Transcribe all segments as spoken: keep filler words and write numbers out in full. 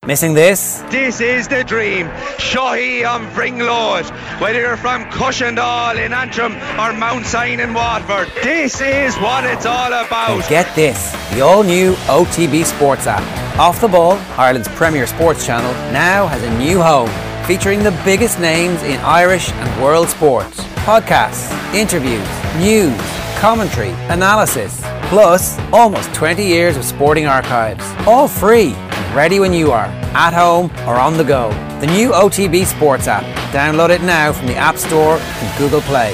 Missing this? This is the dream. Shohei on Vringload. Whether you're from Cushendall in Antrim or Mount Sion in Waterford, this is what it's all about. And get this, the all-new O T B Sports app. Off the Ball, Ireland's premier sports channel, now has a new home featuring the biggest names in Irish and world sports. Podcasts, interviews, news, commentary, analysis, plus almost twenty years of sporting archives. All free and ready when you are, at home or on the go. The new O T B Sports app. Download it now from the App Store and Google Play.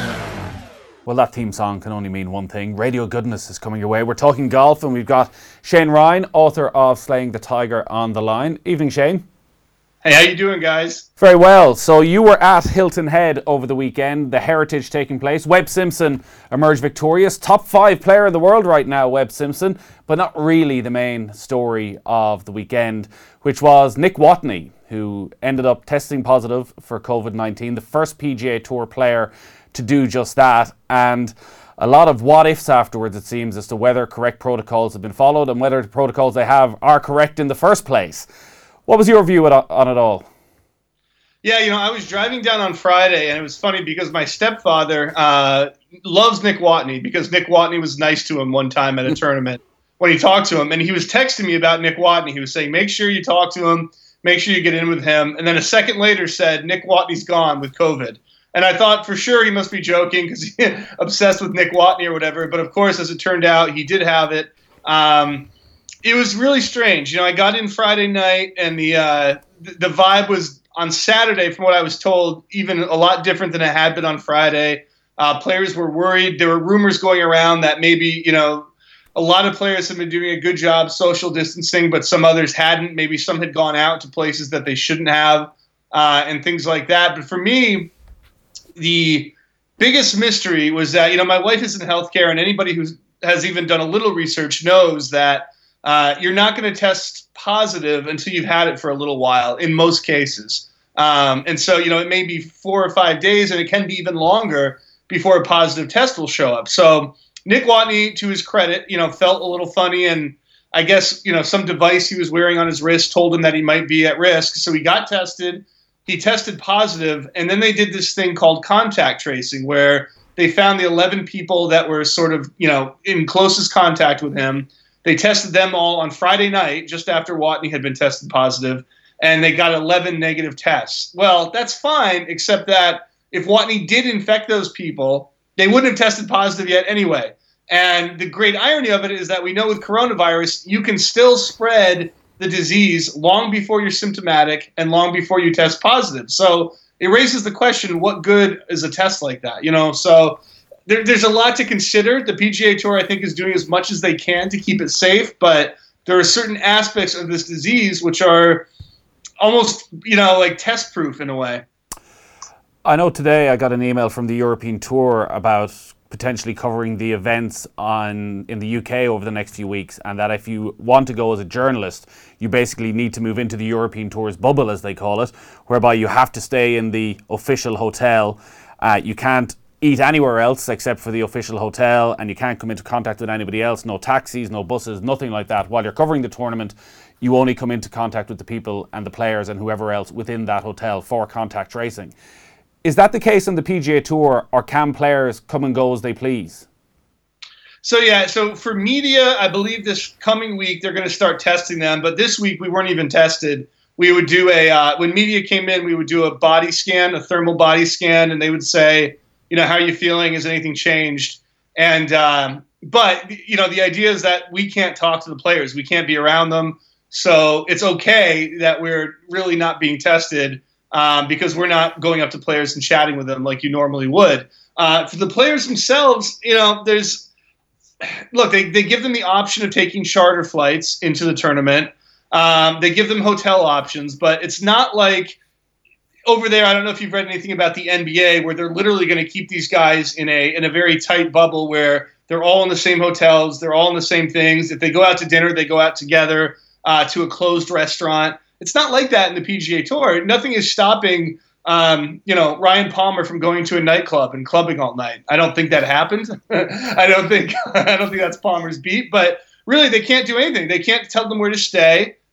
Well, that theme song can only mean one thing. Radio goodness is coming your way. We're talking golf and we've got Shane Ryan, author of Slaying the Tiger, on the line. Evening, Shane. Hey, how you doing, guys? Very well. So you were at Hilton Head over the weekend, the Heritage taking place. Webb Simpson emerged victorious. Top five player in the world right now, Webb Simpson, but not really the main story of the weekend, which was Nick Watney, who ended up testing positive for covid nineteen, the first P G A Tour player to do just that. And a lot of what-ifs afterwards, it seems, as to whether correct protocols have been followed and whether the protocols they have are correct in the first place. What was your view on it all? Yeah, you know, I was driving down on Friday, and it was funny because my stepfather uh, loves Nick Watney because Nick Watney was nice to him one time at a tournament when he talked to him. And he was texting me about Nick Watney. He was saying, make sure you talk to him, make sure you get in with him. And then a second later said, Nick Watney's gone with COVID. And I thought for sure he must be joking because he's obsessed with Nick Watney or whatever. But of course, as it turned out, he did have it. Um, It was really strange. You know, I got in Friday night, and the uh, the vibe was on Saturday, from what I was told, even a lot different than it had been on Friday. Uh, players were worried. There were rumors going around that maybe, you know, a lot of players have been doing a good job social distancing, but some others hadn't. Maybe some had gone out to places that they shouldn't have, uh, and things like that. But for me, the biggest mystery was that, you know, my wife is in healthcare, and anybody who has even done a little research knows that Uh, you're not going to test positive until you've had it for a little while, in most cases. Um, and so, you know, it may be four or five days, and it can be even longer before a positive test will show up. So Nick Watney, to his credit, you know, felt a little funny, and I guess, you know, some device he was wearing on his wrist told him that he might be at risk. So he got tested. He tested positive, and then they did this thing called contact tracing, where they found the eleven people that were sort of, you know, in closest contact with him. They tested them all on Friday night, just after Watney had been tested positive, and they got eleven negative tests. Well, that's fine, except that if Watney did infect those people, they wouldn't have tested positive yet anyway. And the great irony of it is that we know with coronavirus, you can still spread the disease long before you're symptomatic and long before you test positive. So it raises the question, what good is a test like that? You know, so There, there's a lot to consider. The P G A Tour, I think, is doing as much as they can to keep it safe, but there are certain aspects of this disease which are almost, you know, like test proof in a way. I know today I got an email from the European Tour about potentially covering the events on in the U K over the next few weeks, and that if you want to go as a journalist, you basically need to move into the European Tour's bubble, as they call it, whereby you have to stay in the official hotel. Uh, you can't eat anywhere else except for the official hotel, and you can't come into contact with anybody else. No taxis, no buses, nothing like that. While you're covering the tournament, you only come into contact with the people and the players and whoever else within that hotel for contact tracing. Is that the case on the P G A Tour, or can players come and go as they please? So yeah, so for media, I believe this coming week they're going to start testing them, but this week we weren't even tested. We would do a, uh, when media came in, we would do a body scan, a thermal body scan, and they would say, you know, how are you feeling? Has anything changed? And, um, but, you know, the idea is that we can't talk to the players. We can't be around them. So it's okay that we're really not being tested um, because we're not going up to players and chatting with them like you normally would. Uh, for the players themselves, you know, there's, look, they, they give them the option of taking charter flights into the tournament. Um, they give them hotel options, but it's not like, over there, I don't know if you've read anything about the N B A, where they're literally going to keep these guys in a in a very tight bubble where they're all in the same hotels, they're all in the same things. If they go out to dinner, they go out together uh, to a closed restaurant. It's not like that in the P G A Tour. Nothing is stopping, um, you know, Ryan Palmer from going to a nightclub and clubbing all night. I don't think that happened. I don't think I don't think that's Palmer's beat. But really, they can't do anything. They can't tell them where to stay.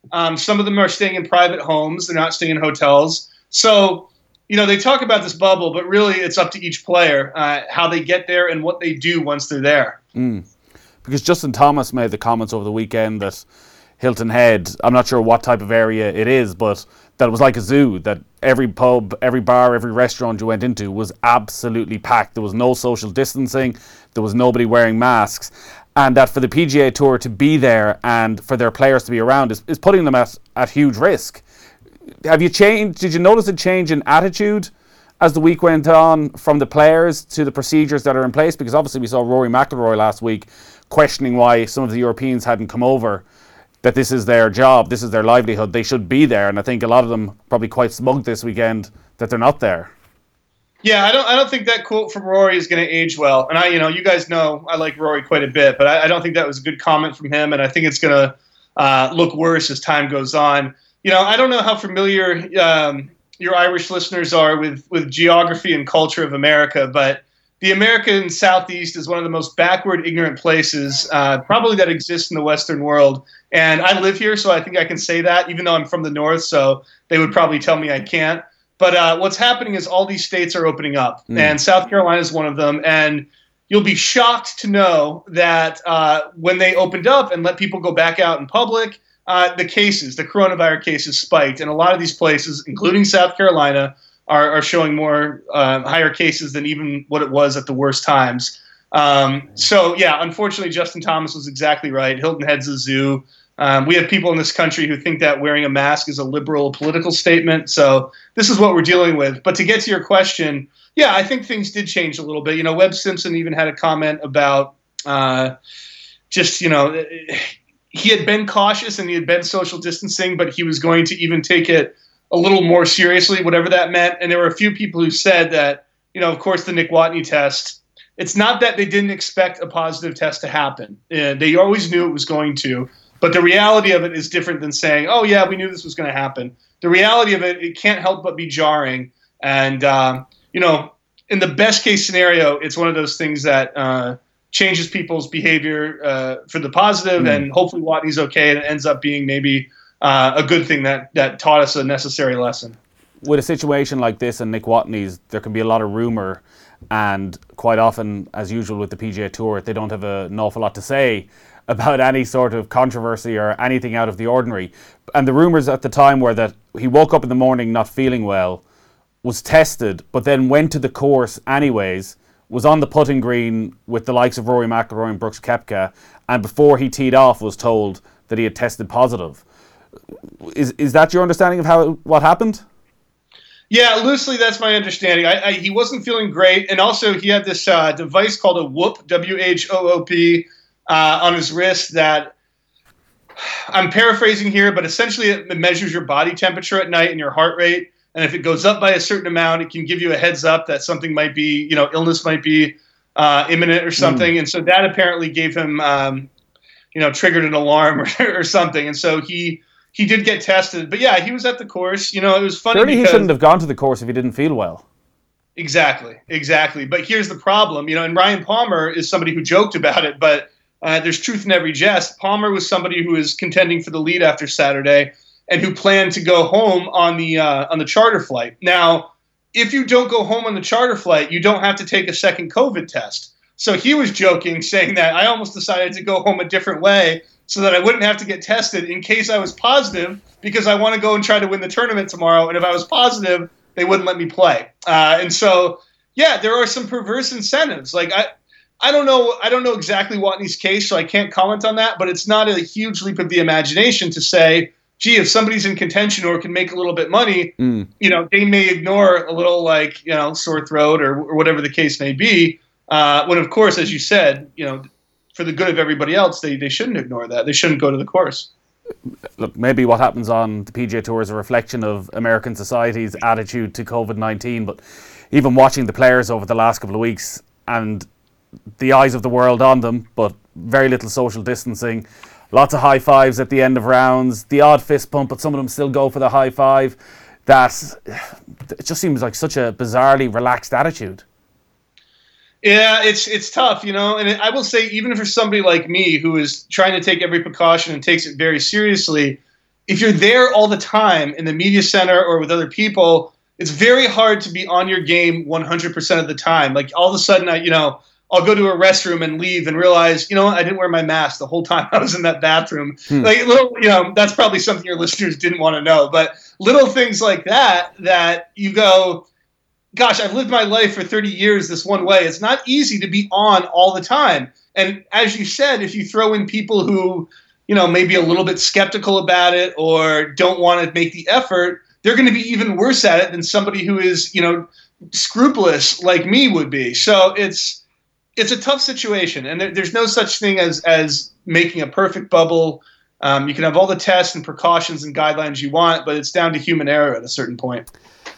Um, some of them are staying in private homes. They're not staying in hotels. So, you know, they talk about this bubble, but really it's up to each player, uh, how they get there and what they do once they're there. Mm. Because Justin Thomas made the comments over the weekend that Hilton Head, I'm not sure what type of area it is, but that it was like a zoo, that every pub, every bar, every restaurant you went into was absolutely packed. There was no social distancing. There was nobody wearing masks. And that for the P G A Tour to be there and for their players to be around is, is putting them at, at huge risk. Have you changed? Did you notice a change in attitude as the week went on from the players to the procedures that are in place? Because obviously we saw Rory McIlroy last week questioning why some of the Europeans hadn't come over, that this is their job, this is their livelihood, they should be there. And I think a lot of them probably quite smug this weekend that they're not there. Yeah, I don't. I don't think that quote from Rory is going to age well. And I, you know, you guys know I like Rory quite a bit, but I, I don't think that was a good comment from him. And I think it's going to uh, look worse as time goes on. You know, I don't know how familiar um, your Irish listeners are with with geography and culture of America, but the American Southeast is one of the most backward, ignorant places uh, probably that exists in the Western world. And I live here, so I think I can say that, even though I'm from the North, so they would probably tell me I can't. But uh, what's happening is all these states are opening up, mm. and South Carolina is one of them. And you'll be shocked to know that uh, when they opened up and let people go back out in public, uh, the cases, the coronavirus cases spiked. And a lot of these places, including South Carolina, are, are showing more uh, higher cases than even what it was at the worst times. Um, so, yeah, unfortunately, Justin Thomas was exactly right. Hilton Head's a zoo. Um, we have people in this country who think that wearing a mask is a liberal political statement. So this is what we're dealing with. But to get to your question, yeah, I think things did change a little bit. You know, Webb Simpson even had a comment about uh, just, you know, he had been cautious and he had been social distancing, but he was going to even take it a little more seriously, whatever that meant. And there were a few people who said that, you know, of course, the Nick Watney test, it's not that they didn't expect a positive test to happen. Uh, they always knew it was going to. But the reality of it is different than saying, oh, yeah, we knew this was going to happen. The reality of it, it can't help but be jarring. And, uh, you know, in the best case scenario, it's one of those things that uh, changes people's behavior uh, for the positive. Mm. And hopefully Watney's okay. And it ends up being maybe uh, a good thing that, that taught us a necessary lesson. With a situation like this and Nick Watney's, there can be a lot of rumor. And quite often, as usual with the P G A Tour, they don't have a, an awful lot to say about any sort of controversy or anything out of the ordinary. And the rumours at the time were that he woke up in the morning not feeling well, was tested, but then went to the course anyways, was on the putting green with the likes of Rory McIlroy and Brooks Koepka, and before he teed off was told that he had tested positive. Is is that your understanding of how what happened? Yeah, loosely, that's my understanding. I, I, he wasn't feeling great, and also he had this uh, device called a Whoop, W H O O P, Uh, on his wrist that, I'm paraphrasing here, but essentially it measures your body temperature at night and your heart rate. And if it goes up by a certain amount, it can give you a heads up that something might be, you know, illness might be uh, imminent or something. Mm. And so that apparently gave him, um, you know, triggered an alarm or, or something. And so he he did get tested. But yeah, he was at the course. You know, it was funny. Surely because, he shouldn't have gone to the course if he didn't feel well. Exactly, exactly. But here's the problem, you know, and Ryan Palmer is somebody who joked about it, but Uh, there's truth in every jest. Palmer was somebody who was contending for the lead after Saturday and who planned to go home on the uh, on the charter flight. Now, if you don't go home on the charter flight, you don't have to take a second COVID test. So he was joking, saying that I almost decided to go home a different way so that I wouldn't have to get tested in case I was positive, because I want to go and try to win the tournament tomorrow. And if I was positive, they wouldn't let me play. Uh, and so, yeah, there are some perverse incentives. Like I. I don't know. I don't know exactly Watney's case, so I can't comment on that. But it's not a huge leap of the imagination to say, "Gee, if somebody's in contention or can make a little bit money, mm. you know, they may ignore a little, like, you know, sore throat or, or whatever the case may be." Uh, when, of course, as you said, you know, for the good of everybody else, they they shouldn't ignore that. They shouldn't go to the course. Look, maybe what happens on the P G A Tour is a reflection of American society's attitude to COVID nineteen. But even watching the players over the last couple of weeks and the eyes of the world on them, but very little social distancing, lots of high fives at the end of rounds, the odd fist pump, but some of them still go for the high five. That it just seems like such a bizarrely relaxed attitude. Yeah, it's it's tough, you know, and I will say, even for somebody like me who is trying to take every precaution and takes it very seriously, if you're there all the time in the media center or with other people, it's very hard to be on your game one hundred percent of the time. Like all of a sudden, I, you know, I'll go to a restroom and leave and realize, you know, I didn't wear my mask the whole time I was in that bathroom. Hmm. Like little, you know, that's probably something your listeners didn't want to know, but little things like that, that you go, gosh, I've lived my life for thirty years this one way. It's not easy to be on all the time. And as you said, if you throw in people who, you know, maybe a little bit skeptical about it or don't want to make the effort, they're going to be even worse at it than somebody who is, you know, scrupulous like me would be. So it's, It's a tough situation, and there, there's no such thing as as making a perfect bubble. Um, you can have all the tests and precautions and guidelines you want, but it's down to human error at a certain point.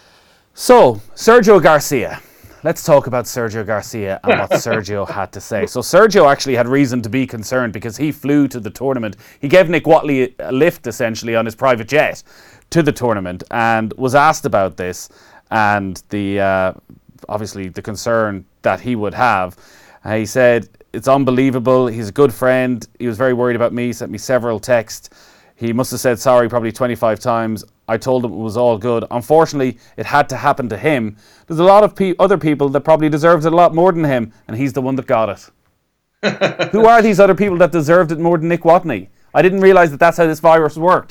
So, Sergio Garcia. Let's talk about Sergio Garcia and what Sergio had to say. So, Sergio actually had reason to be concerned because he flew to the tournament. He gave Nick Watley a lift, essentially, on his private jet to the tournament and was asked about this and the uh, obviously the concern that he would have. Uh, he said, it's unbelievable. He's a good friend. He was very worried about me. He sent me several texts. He must have said sorry probably twenty-five times. I told him it was all good. Unfortunately, it had to happen to him. There's a lot of pe- other people that probably deserves it a lot more than him, and he's the one that got it. Who are these other people that deserved it more than Nick Watney? I didn't realize that that's how this virus worked.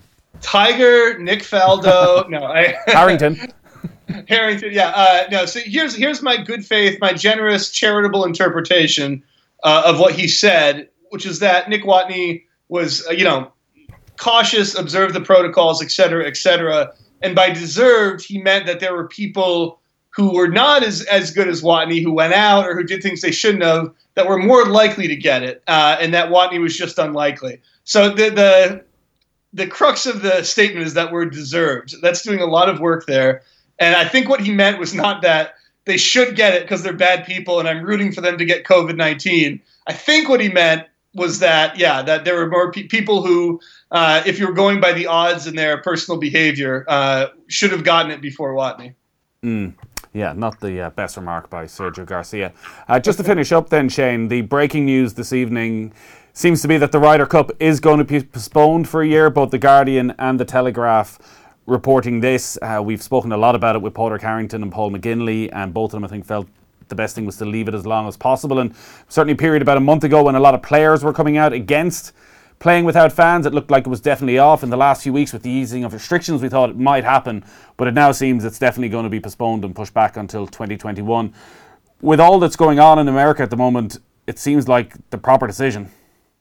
Tiger, Nick Faldo, no, I, Harrington. Harrington, yeah. Uh, no, so here's here's my good faith, my generous, charitable interpretation uh, of what he said, which is that Nick Watney was, uh, you know, cautious, observed the protocols, et cetera, et cetera. And by deserved, he meant that there were people who were not as, as good as Watney, who went out or who did things they shouldn't have, that were more likely to get it, uh, and that Watney was just unlikely. So the the the crux of the statement is that word deserved. That's doing a lot of work there. And I think what he meant was not that they should get it because they're bad people and I'm rooting for them to get COVID nineteen. I think what he meant was that, yeah, that there were more pe- people who, uh, if you were going by the odds in their personal behavior, uh, should have gotten it before Watney. Mm. Yeah, not the uh, best remark by Sergio Garcia. Uh, just to finish up then, Shane, the breaking news this evening seems to be that the Ryder Cup is going to be postponed for a year. Both The Guardian and The Telegraph reporting this. Uh, we've spoken a lot about it with Padraig Harrington and Paul McGinley, and both of them, I think, felt the best thing was to leave it as long as possible. And certainly a period about a month ago when a lot of players were coming out against playing without fans, it looked like it was definitely off. In the last few weeks with the easing of restrictions, we thought it might happen, but it now seems it's definitely going to be postponed and pushed back until twenty twenty-one. With all that's going on in America at the moment, it seems like the proper decision.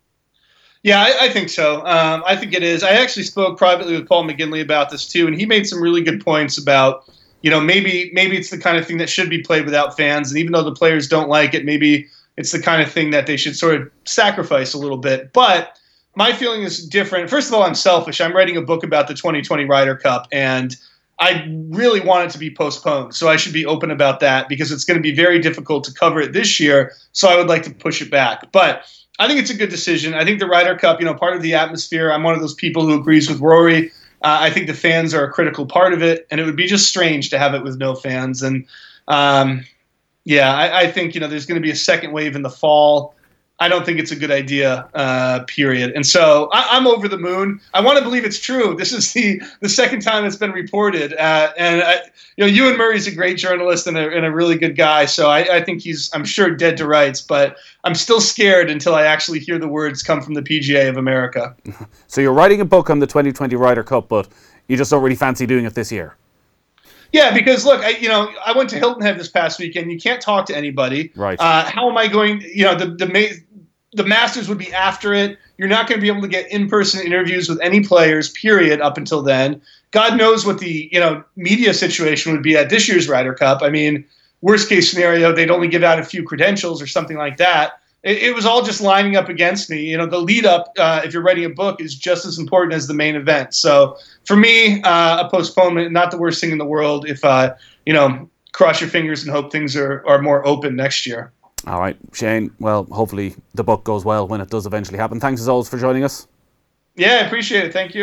Yeah, I, I think so. Um, I think it is. I actually spoke privately with Paul McGinley about this too, and he made some really good points about, you know, maybe maybe it's the kind of thing that should be played without fans, and even though the players don't like it, maybe it's the kind of thing that they should sort of sacrifice a little bit. But my feeling is different. First of all, I'm selfish. I'm writing a book about the twenty twenty Ryder Cup, and I really want it to be postponed. So I should be open about that because it's going to be very difficult to cover it this year. So I would like to push it back. But I think it's a good decision. I think the Ryder Cup, you know, part of the atmosphere. I'm one of those people who agrees with Rory. Uh, I think the fans are a critical part of it, and it would be just strange to have it with no fans. And um, yeah, I, I think, you know, there's going to be a second wave in the fall. I don't think it's a good idea, uh, period. And so I, I'm over the moon. I want to believe it's true. This is the, the second time it's been reported. Uh, and, I, you know, Ewan Murray's a great journalist and a, and a really good guy. So I, I think he's, I'm sure, dead to rights. But I'm still scared until I actually hear the words come from the P G A of America. So you're writing a book on the twenty twenty Ryder Cup, but you just don't really fancy doing it this year. Yeah, because look, I, you know, I went to Hilton Head this past weekend. You can't talk to anybody. Right. Uh, how am I going? You know, the the the Masters would be after it. You're not going to be able to get in-person interviews with any players, period, up until then. God knows what the, you know, media situation would be at this year's Ryder Cup. I mean, worst case scenario, they'd only give out a few credentials or something like that. It, it was all just lining up against me. You know, the lead up, uh, if you're writing a book, is just as important as the main event. So for me, uh, a postponement, not the worst thing in the world. If, uh, you know, cross your fingers and hope things are, are more open next year. All right, Shane. Well, hopefully the book goes well when it does eventually happen. Thanks as always for joining us. Yeah, I appreciate it. Thank you.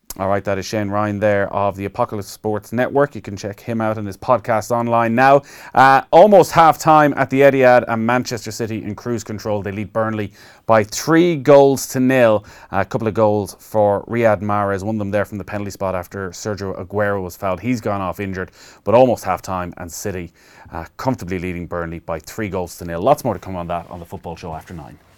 All right, that is Shane Ryan there of the Apocalypse Sports Network. You can check him out and his podcast online now. Uh, almost half-time at the Etihad, and Manchester City in cruise control. They lead Burnley by three goals to nil. A couple of goals for Riyad Mahrez, one of them there from the penalty spot after Sergio Aguero was fouled. He's gone off injured, but almost half-time, and City uh, comfortably leading Burnley by three goals to nil. Lots more to come on that on the Football Show after nine.